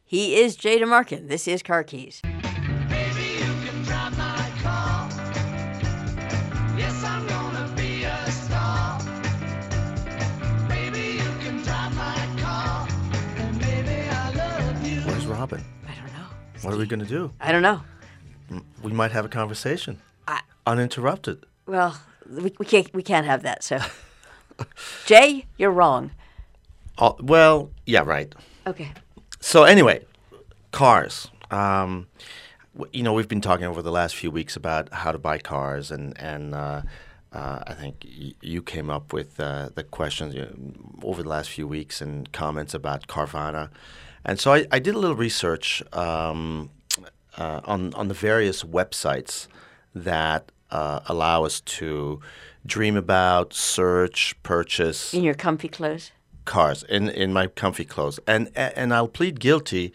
He is Jay DeMarkin. This is Car Keys. Baby, you can drive my car. Yes, I'm gonna be a star. Baby, you can drive my car. And baby, I love you. Where's Robin? I don't know. What are we going to do? I don't know. We might have a conversation. Uninterrupted. Well, we can't have that. So, Jay, you're wrong. Oh, well, yeah, right. Okay. So anyway, cars. We've been talking over the last few weeks about how to buy cars, and I think you came up with the questions over the last few weeks and comments about Carvana. And so I did a little research on the various websites that allow us to dream about, search, purchase In your comfy clothes. cars in my comfy clothes, and I'll plead guilty.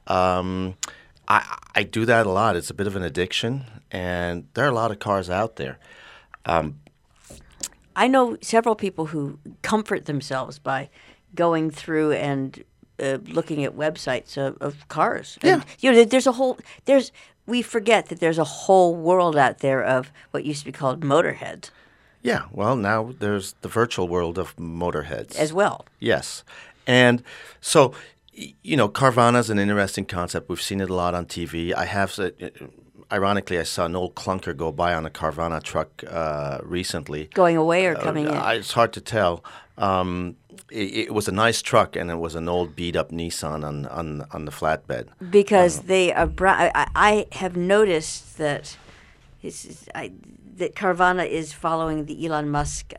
I do that a lot. It's a bit of an addiction, and there are a lot of cars out there. I know several people who comfort themselves by going through and looking at websites of cars. Yeah. And, we forget that there's a whole world out there of what used to be called motorheads Yeah, well, now there's the virtual world of motorheads as well. Yes, and so Carvana's an interesting concept. We've seen it a lot on TV. Ironically, I saw an old clunker go by on a Carvana truck recently. Going away or coming in? It's hard to tell. It was a nice truck, and it was an old beat-up Nissan on the flatbed. Because they are I have noticed that that Carvana is following the Elon Musk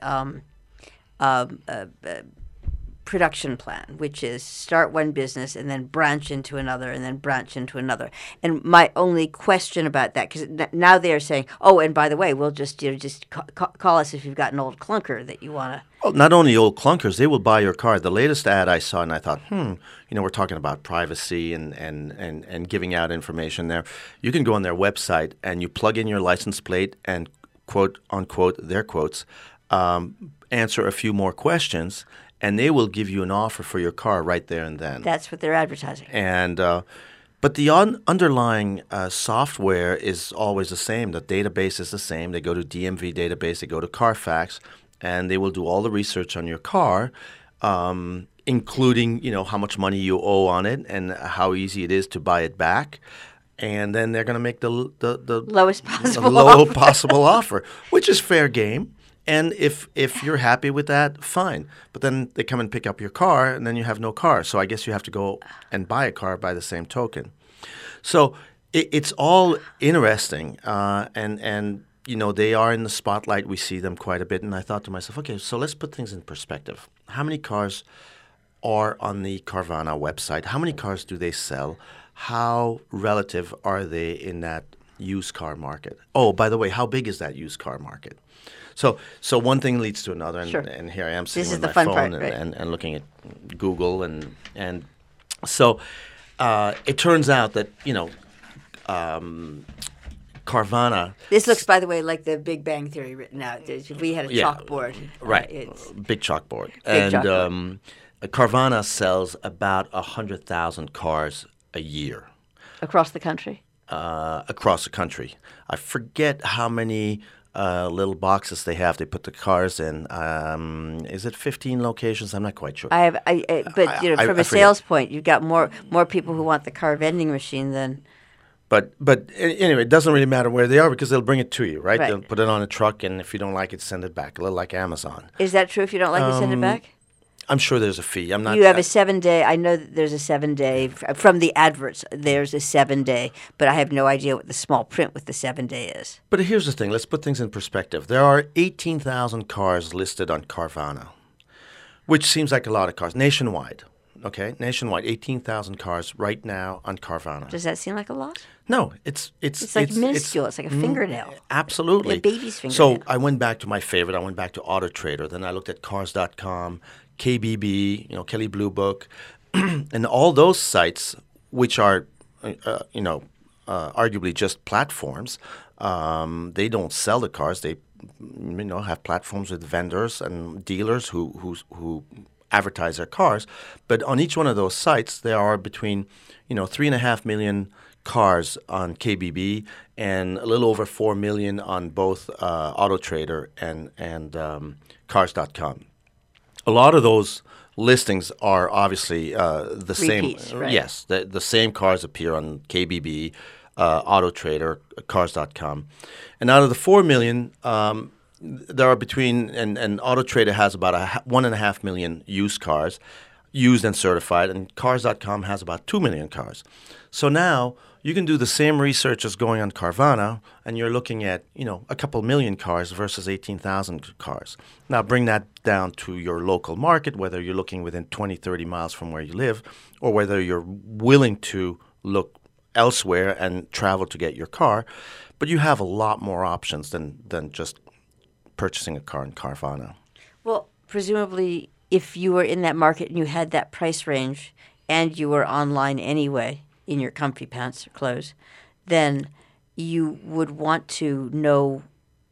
production plan, which is start one business and then branch into another and then branch into another. And my only question about that, because now they are saying, oh, and by the way, we'll just call us if you've got an old clunker that you want to. Well, not only old clunkers, they will buy your car. The latest ad I saw, and I thought, we're talking about privacy and giving out information there. You can go on their website and you plug in your license plate and, quote, unquote, their quotes, answer a few more questions, and they will give you an offer for your car right there and then. That's what they're advertising. And but the underlying software is always the same. The database is the same. They go to DMV database. They go to Carfax, and they will do all the research on your car, including how much money you owe on it and how easy it is to buy it back. And then they're going to make the lowest possible possible offer, which is fair game. And if you're happy with that, fine. But then they come and pick up your car, and then you have no car. So I guess you have to go and buy a car by the same token. So it's all interesting, and they are in the spotlight. We see them quite a bit. And I thought to myself, okay, so let's put things in perspective. How many cars are on the Carvana website? How many cars do they sell? How relative are they in that used car market? Oh, by the way, how big is that used car market? So one thing leads to another, and, Sure. and here I am sitting with the my fun phone part, and, right? and looking at Google, and so it turns out that Carvana. This looks, by the way, like the Big Bang Theory written out. If we had a chalkboard. Right, It's big chalkboard. Big and chalkboard. Carvana sells about 100,000 cars a year across the country. across the country. I forget how many little boxes they have. They put the cars in. Is it 15 locations? I'm not quite sure. But from I a sales point, you've got more people who want the car vending machine than. But anyway, it doesn't really matter where they are because they'll bring it to you, right? Right. They'll put it on a truck, and if you don't like it, send it back. A little like Amazon. Is that true? If you don't like it, send it back. I'm sure there's a fee. I'm not. You have a 7-day. I know that there's a 7-day from the adverts. There's a 7-day, but I have no idea what the small print with the 7-day is. But here's the thing. Let's put things in perspective. There are 18,000 cars listed on Carvana, which seems like a lot of cars nationwide. Okay, nationwide, 18,000 cars right now on Carvana. Does that seem like a lot? No, it's like minuscule. It's like a fingernail. Absolutely. A baby's fingernail. So I went back to my favorite. I went back to Auto Trader. Then I looked at Cars.com, KBB, Kelley Blue Book, and all those sites, which are, arguably just platforms. They don't sell the cars. They, have platforms with vendors and dealers who advertise their cars. But on each one of those sites, there are between 3.5 million cars on KBB and a little over 4 million on both AutoTrader and Cars.com. A lot of those listings are obviously the Repeats, same. right. Yes, the same cars appear on KBB, AutoTrader, Cars.com. And out of the 4 million, there are between, and AutoTrader has about 1.5 million used cars, used and certified, and Cars.com has about 2 million cars. So now you can do the same research as going on Carvana, and you're looking at, a couple million cars versus 18,000 cars. Now bring that down to your local market, whether you're looking within 20, 30 miles from where you live, or whether you're willing to look elsewhere and travel to get your car. But you have a lot more options than just purchasing a car in Carvana. Well, presumably, if you were in that market and you had that price range and you were online anyway in your comfy pants or clothes, then you would want to know.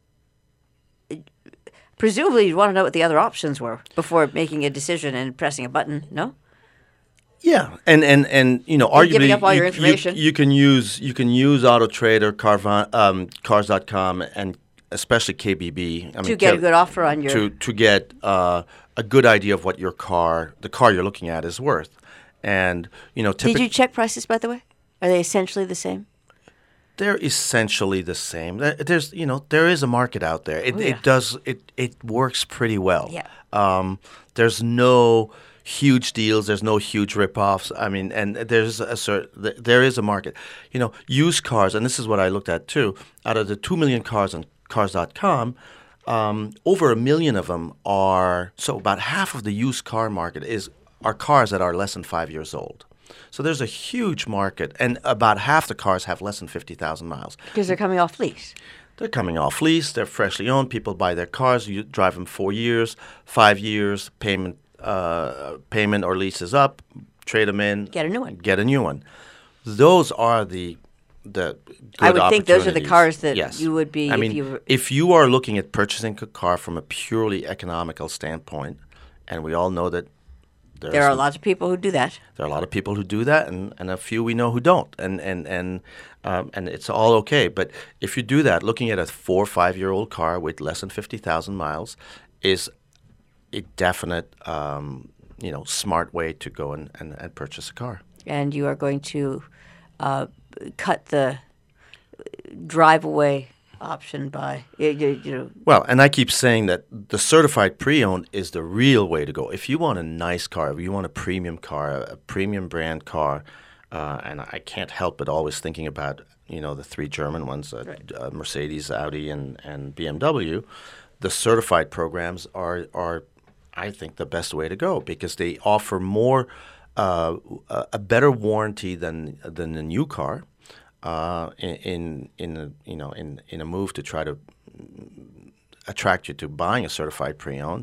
Presumably, you'd want to know what the other options were before making a decision and pressing a button. No. Yeah, and arguably giving up all your information. You can use AutoTrader, Cars.com, and especially KBB. To get a good offer on your. to get a good idea of what the car you're looking at is worth, and Did you check prices, by the way? Are they essentially the same? They're essentially the same. There's there is a market out there. It works pretty well. Yeah. There's no huge deals. There's no huge ripoffs. I mean, and there is a market. Used cars, and this is what I looked at too. Out of the 2 million cars on Cars.com, over 1 million of them are, so about half of the used car market are cars that are less than 5 years old. So there's a huge market, and about half the cars have less than 50,000 miles. Because they're coming off lease. They're coming off lease. They're freshly owned. People buy their cars. You drive them 4 years, 5 years. Payment or lease is up. Trade them in. Get a new one. Get a new one. Those are the good I would think those are the opportunities. cars that Yes. you would be. I if mean, you were, if you are looking at purchasing a car from a purely economical standpoint, and we all know that there are lots of people who do that. there are a lot of people who do that, and a few we know who don't, and it's all okay. But if you do that, looking at a 4 or 5 year old car with less than 50,000 miles is a definite, smart way to go and purchase a car. And you are going to cut the drive away option by Well, and I keep saying that the certified pre-owned is the real way to go. If you want a nice car, if you want a premium car, a premium brand car, and I can't help but always thinking about the three German ones, Mercedes, Audi, and BMW. The certified programs are I think the best way to go because they offer more a better warranty than a new car. In a move to try to attract you to buying a certified pre-owned,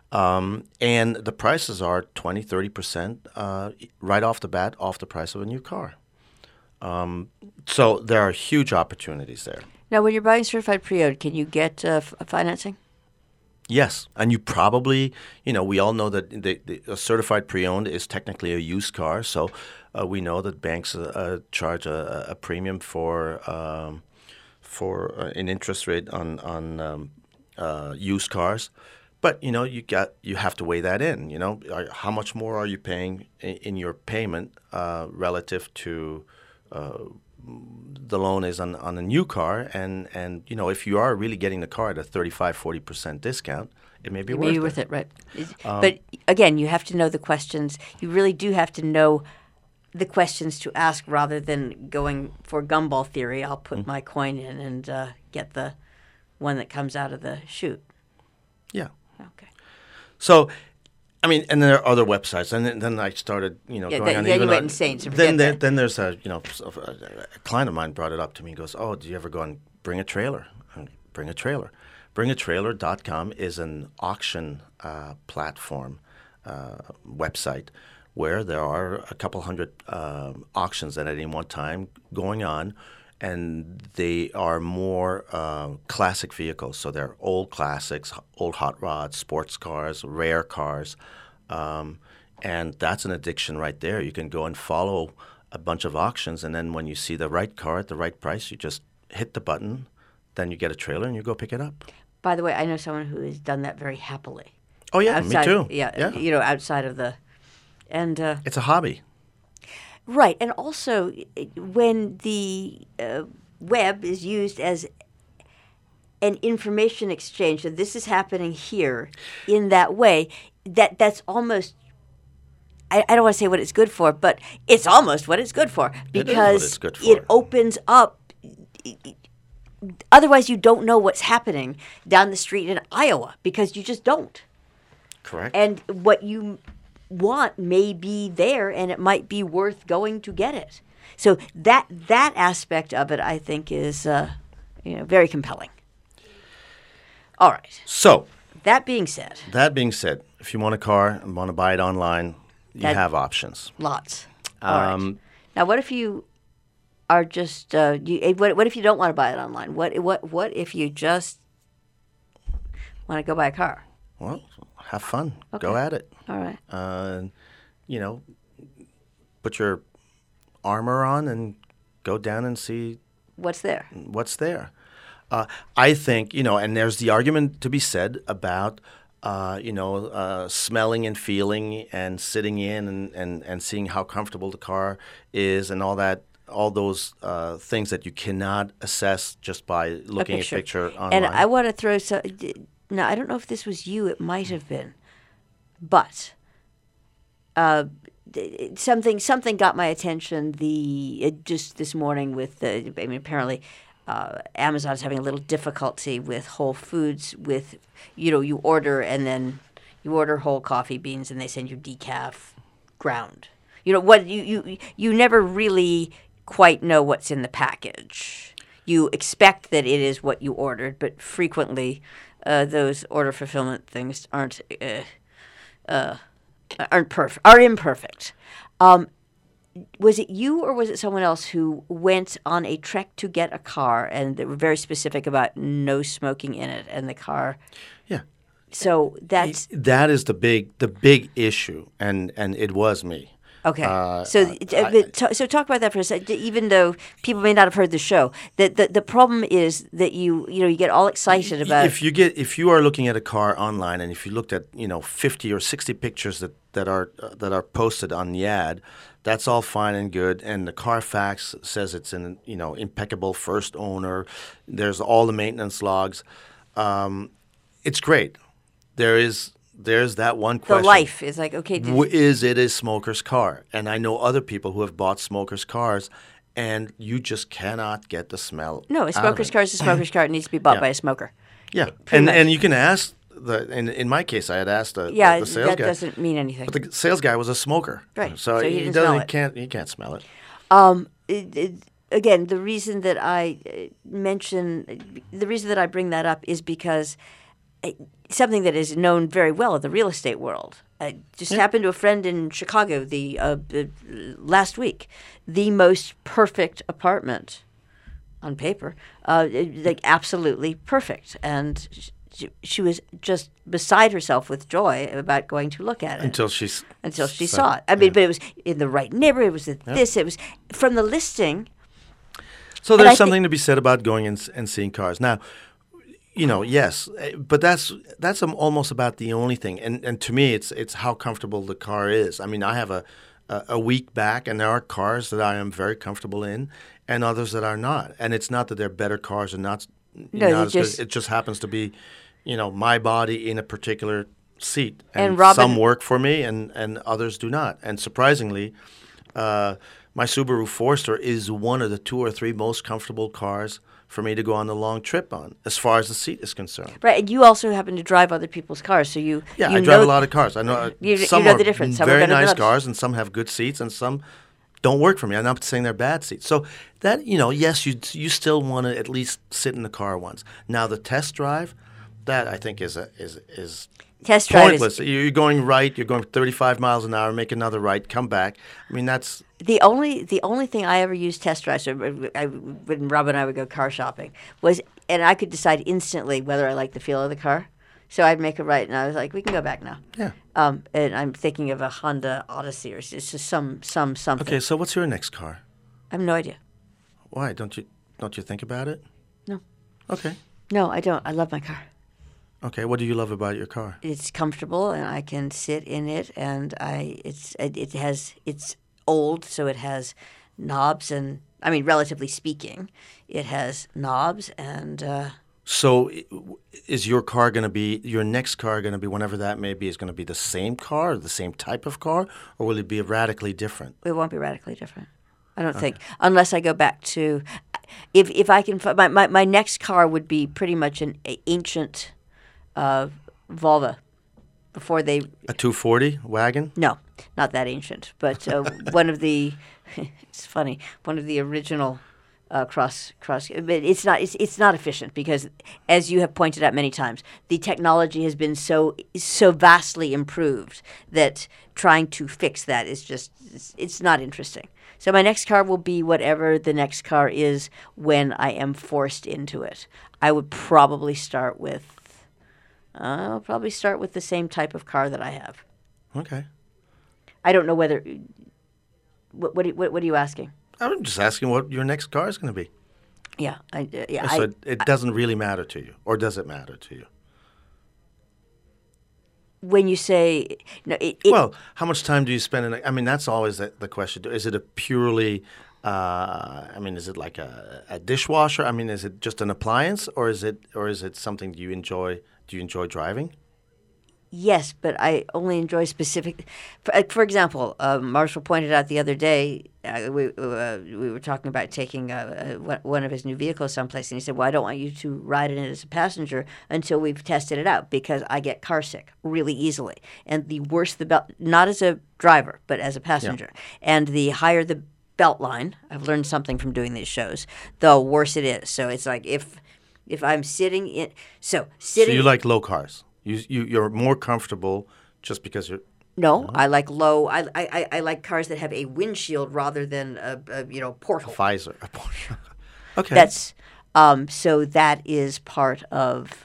and the prices are 20-30% right off the bat off the price of a new car. So there are huge opportunities there. Now, when you're buying certified pre-owned, can you get financing? Yes, and you probably, we all know that a certified pre-owned is technically a used car, so we know that banks charge a premium for an interest rate on used cars. But you have to weigh that in. How much more are you paying in your payment relative to the loan is on a new car, and if you are really getting the car at a 35-40% discount, it may be worth it. Right? But again, you have to know the questions. You really do have to know the questions to ask rather than going for gumball theory. I'll put my coin in and get the one that comes out of the chute. Yeah. Okay. So, I mean, and there are other websites, and then I started, going on. Then even you went on- insane. So then forget that. then there's a client of mine brought it up to me. He goes, "Oh, do you ever go and bring a trailer? Bring a trailer. BringATrailer.com is an auction platform website where there are a couple hundred auctions at any one time going on." And they are more classic vehicles. So they're old classics, old hot rods, sports cars, rare cars. And that's an addiction right there. You can go and follow a bunch of auctions, and then when you see the right car at the right price, you just hit the button, then you get a trailer and you go pick it up. By the way, I know someone who has done that very happily. Oh, yeah, Outside, me too. Yeah, you know, outside of the, and It's a hobby. right, and also when the web is used as an information exchange, so this is happening here in that way, that's almost. I don't want to say what it's good for, but it's almost what it's good for because it's good for. it opens up. Otherwise, you don't know what's happening down the street in Iowa because you just don't. Correct. And what you want may be there, and it might be worth going to get it. So that aspect of it, I think, is very compelling. All right. So, That being said, if you want a car and want to buy it online, you have options. lots. All right. Now, what if you are just what if you don't want to buy it online? What if you just want to go buy a car? Well, have fun. Go at it. All right. Put your armor on and go down and see What's there? what's there. I think, and there's the argument to be said about, smelling and feeling and sitting in and seeing how comfortable the car is and all that, all those things that you cannot assess just by looking at a picture online. And I want to throw some. Now, I don't know if this was you. It might have been, but something got my attention. Just this morning with apparently. Amazon's having a little difficulty with Whole Foods with, you order and then you order whole coffee beans and they send you decaf ground. What you never really quite know what's in the package. You expect that it is what you ordered, but frequently those order fulfillment things aren't perfect, are imperfect. Was it you or was it someone else who went on a trek to get a car and they were very specific about no smoking in it and the car? Yeah. So that is the big issue, and it was me. Okay. So talk about that for a second. Even though people may not have heard the show, the problem is that you get all excited about. If you are looking at a car online and if you looked at 50 or 60 pictures that are posted on the ad, that's all fine and good, and the Carfax says it's in impeccable first owner. There's all the maintenance logs. It's great. There's that one question. The life is like, okay. Is it a smoker's car? And I know other people who have bought smokers' cars, and you just cannot get the smell. No, a smoker's car is a smoker's car. It needs to be bought by a smoker. Yeah, and you can ask. In my case, I had asked the sales guy. that doesn't mean anything. But the sales guy was a smoker, right? So he he didn't smell it. He can't smell it. Again, the reason that I bring that up is because something that is known very well in the real estate world. I just happened to a friend in Chicago last week. The most perfect apartment on paper, like absolutely perfect, and she was just beside herself with joy about going to look at it until she saw it. I mean, but it was in the right neighborhood. It was this. It was from the listing. So there's something to be said about going and seeing cars. Now, yes, but that's almost about the only thing. And to me, it's how comfortable the car is. I mean, I have a week back, and there are cars that I am very comfortable in, and others that are not. And it's not that they're better cars or not. As good. It just happens to be, my body in a particular seat. And Robin, some work for me and others do not. And surprisingly, my Subaru Forester is one of the 2 or 3 most comfortable cars for me to go on a long trip on, as far as the seat is concerned. Right, and you also happen to drive other people's cars, so you I drive a lot of cars. I know some know are the difference. Some very are nice cars, and some have good seats, and some don't work for me. I'm not saying they're bad seats. So that yes, you still want to at least sit in the car once. Now the test drive, that I think is test drive pointless. You're going right. You're going 35 miles an hour. Make another right. Come back. I mean that's the only thing I ever used test drives. When Rob and I would go car shopping was, and I could decide instantly whether I liked the feel of the car. So I'd make a right, and I was like, we can go back now. Yeah. And I'm thinking of a Honda Odyssey, or it's just something. Okay, so what's your next car? I have no idea. Why don't you think about it? No. Okay. No, I don't. I love my car. Okay. What do you love about your car? It's comfortable, and I can sit in it, and it's old, so it has knobs, and I mean, relatively speaking, it has knobs, and So, is your car going to be your next car going to be whenever that may be? Is going to be the same car, or the same type of car, or will it be radically different? it won't be radically different. I don't think, unless I go back to, if I can, my next car would be pretty much an ancient Volvo, before they. A 240 wagon? No, not that ancient, but one of the. It's funny. One of the original cross. But it's not efficient because, as you have pointed out many times, the technology has been so vastly improved that trying to fix that is just it's not interesting. So my next car will be whatever the next car is when I am forced into it. I would probably start with. I'll probably start with the same type of car that I have. Okay. I don't know whether. What are you asking? I'm just asking what your next car is going to be. Yeah, So it doesn't really matter to you, or does it matter to you? When you say no, Well, how much time do you spend in? I mean, that's always the question. Is it a purely? I mean, is it like a dishwasher? I mean, is it just an appliance, or is it something you enjoy? Do you enjoy driving? yes, but I only enjoy specific. For example, Marshall pointed out the other day we were talking about taking one of his new vehicles someplace, and he said, "Well, I don't want you to ride in it as a passenger until we've tested it out because I get car sick really easily, and the worse the belt, not as a driver but as a passenger, and the higher the belt line, I've learned something from doing these shows, the worse it is. So it's like if I'm sitting in, So you like low cars. You're more comfortable just because you're. No, I like low. I like cars that have a windshield rather than a porthole. Visor. Okay. That's so that is part of.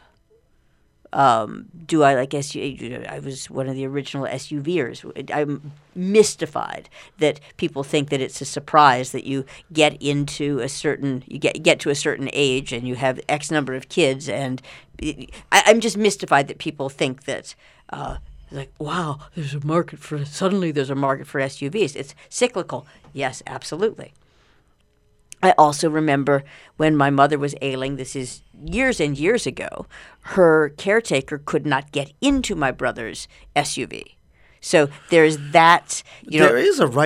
Do I like SUV? I was one of the original SUVers. I'm mystified that people think that it's a surprise that you get into a certain you get to a certain age and you have X number of kids, and I'm just mystified that people think that. Like, wow, there's a market for SUVs. It's cyclical. Yes, absolutely. I also remember when my mother was ailing, this is years and years ago, her caretaker could not get into my brother's SUV. So there's that, There is a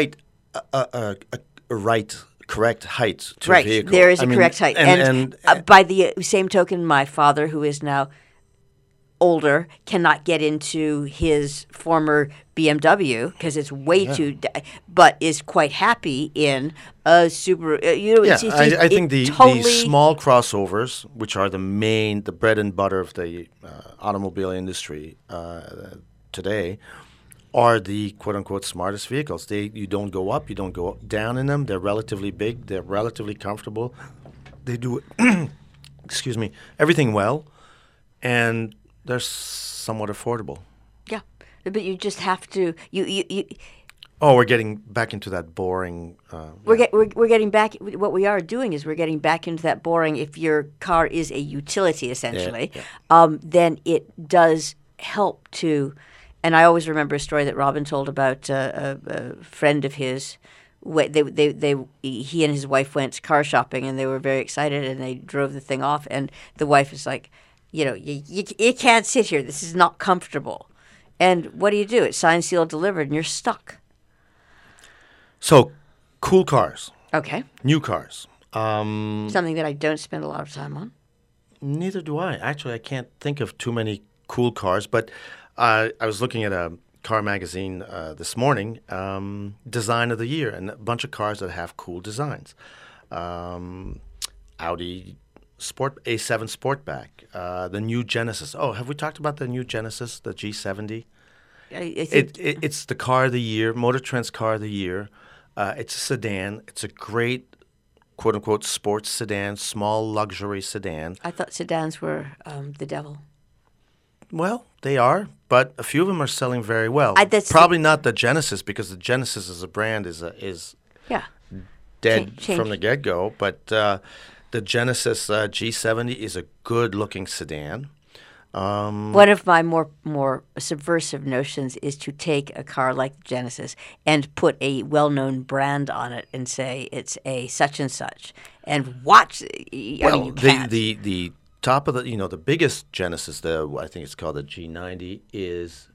correct height to a vehicle. There is a correct height. And by the same token, my father, who is now older, cannot get into his former BMW because it's way too, but is quite happy in a Subaru. I think the small crossovers, which are the bread and butter of the automobile industry today, are the quote-unquote smartest vehicles. You don't go up, you don't go down in them. They're relatively big. They're relatively comfortable. They do, excuse me, everything well, and they're somewhat affordable. Yeah, but you just have to. Oh, we're getting back into that boring. We're getting back. What we are doing is we're getting back into that boring. If your car is a utility, essentially, then it does help to. And I always remember a story that Robin told about a friend of his. He and his wife went car shopping, and they were very excited, and they drove the thing off, and the wife was like, you can't sit here. This is not comfortable. And what do? It's signed, sealed, delivered, and you're stuck. So, cool cars. Okay. New cars. Something that I don't spend a lot of time on. Neither do I. Actually, I can't think of too many cool cars, but I was looking at a car magazine this morning, Design of the Year, and a bunch of cars that have cool designs. Audi A7 Sportback, the new Genesis. Oh, have we talked about the new Genesis, the G70? I think It's the car of the year, Motor Trend's car of the year. It's a sedan. It's a great, quote-unquote, sports sedan, small luxury sedan. I thought sedans were the devil. Well, they are, but a few of them are selling very well. That's Probably not the Genesis, because the Genesis as a brand is yeah. dead Change. from the get-go. But the Genesis G70 is a good-looking sedan. One of my more subversive notions is to take a car like the Genesis and put a well-known brand on it and say it's a such and such, and watch. Well, you can't. the top of the the biggest Genesis, I think it's called the G90, is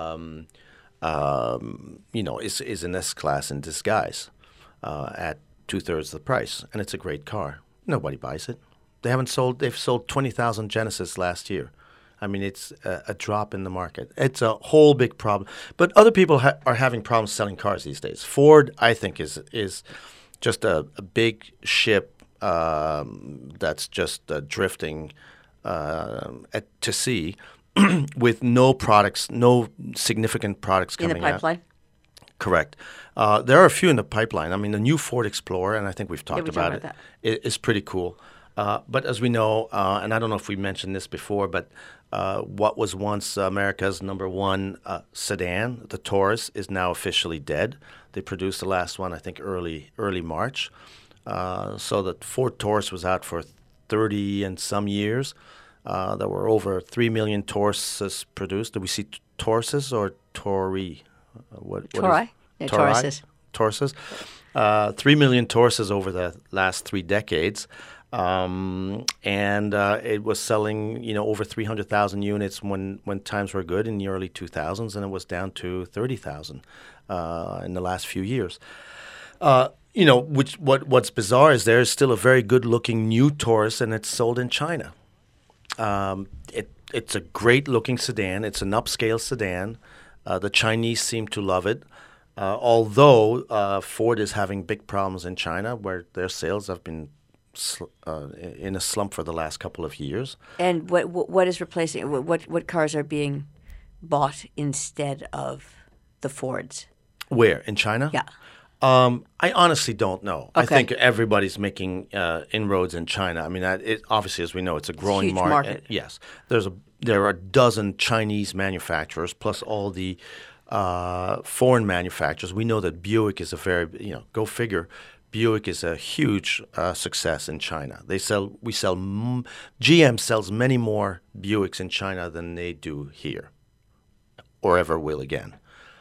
is an S class in disguise at 2/3 the price, and it's a great car. Nobody buys it. They've sold 20,000 Genesis last year. I mean, it's a drop in the market. It's a whole big problem. But other people are having problems selling cars these days. Ford, I think, is just a big ship that's just drifting to sea with no products, no significant products in coming the pipeline. out. Correct. There are a few in the pipeline. I mean, the new Ford Explorer, and I think we've talked about it, is pretty cool. But as we know, and I don't know if we mentioned this before, but what was once America's #1 sedan, the Taurus, is now officially dead. They produced the last one, I think, early March. So the Ford Taurus was out for 30 and some years. There were over 3 million Tauruses produced. Do we see Tauruses or Tauri? Tauri? No, Tauruses. Tauruses. 3 million Tauruses over the last 3 decades. And it was selling, over 300,000 units when times were good in the early 2000s, and it was down to 30,000 in the last few years. What's bizarre is there is still a very good-looking new Taurus, and it's sold in China. It's a great-looking sedan. It's an upscale sedan. The Chinese seem to love it, although Ford is having big problems in China, where their sales have been in a slump for the last couple of years. And what is replacing? What cars are being bought instead of the Fords? Where, in China? Yeah. I honestly don't know. Okay. I think everybody's making inroads in China. I mean, obviously, as we know, it's a growing Huge market. Yes, there are a dozen Chinese manufacturers plus all the foreign manufacturers. We know that Buick is a very, go figure. Buick is a huge success in China. GM sells many more Buicks in China than they do here, or ever will again.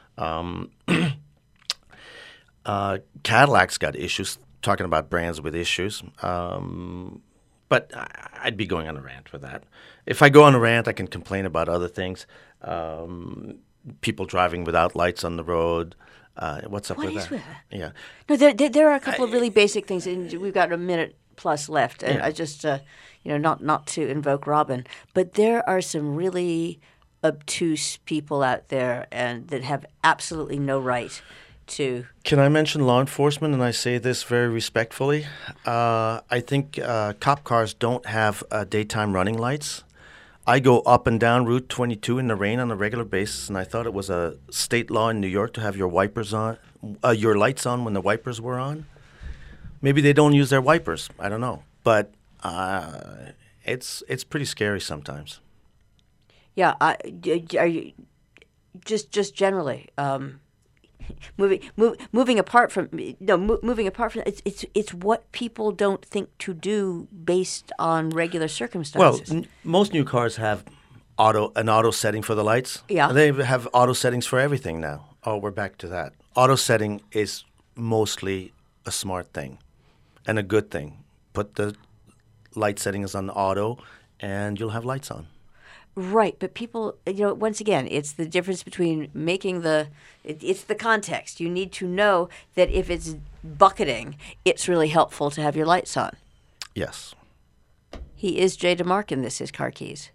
Cadillac's got issues, talking about brands with issues. But I'd be going on a rant for that. If I go on a rant, I can complain about other things. People driving without lights on the road. What's up What with is that? with that? Yeah. No, there are a couple of really basic things, and we've got a minute plus left. And Yeah. I just, not to invoke Robin, but there are some really obtuse people out there, and that have absolutely no right to. Can I mention law enforcement? And I say this very respectfully. I think cop cars don't have daytime running lights. I go up and down Route 22 in the rain on a regular basis, and I thought it was a state law in New York to have your wipers on, your lights on when the wipers were on. Maybe they don't use their wipers. I don't know, but it's pretty scary sometimes. Yeah, are you just generally moving apart from it's what people don't think to do based on regular Well, circumstances. most new cars have an auto setting for the lights. Yeah. They have auto settings for everything now. Oh, we're back to that. Auto setting is mostly a smart thing and a good thing. Put the light settings on auto, and you'll have lights on. Right, but people, once again, it's the difference between it's the context. You need to know that if it's bucketing, it's really helpful to have your lights on. Yes. He is Jay DeMark, and this is Car Keys.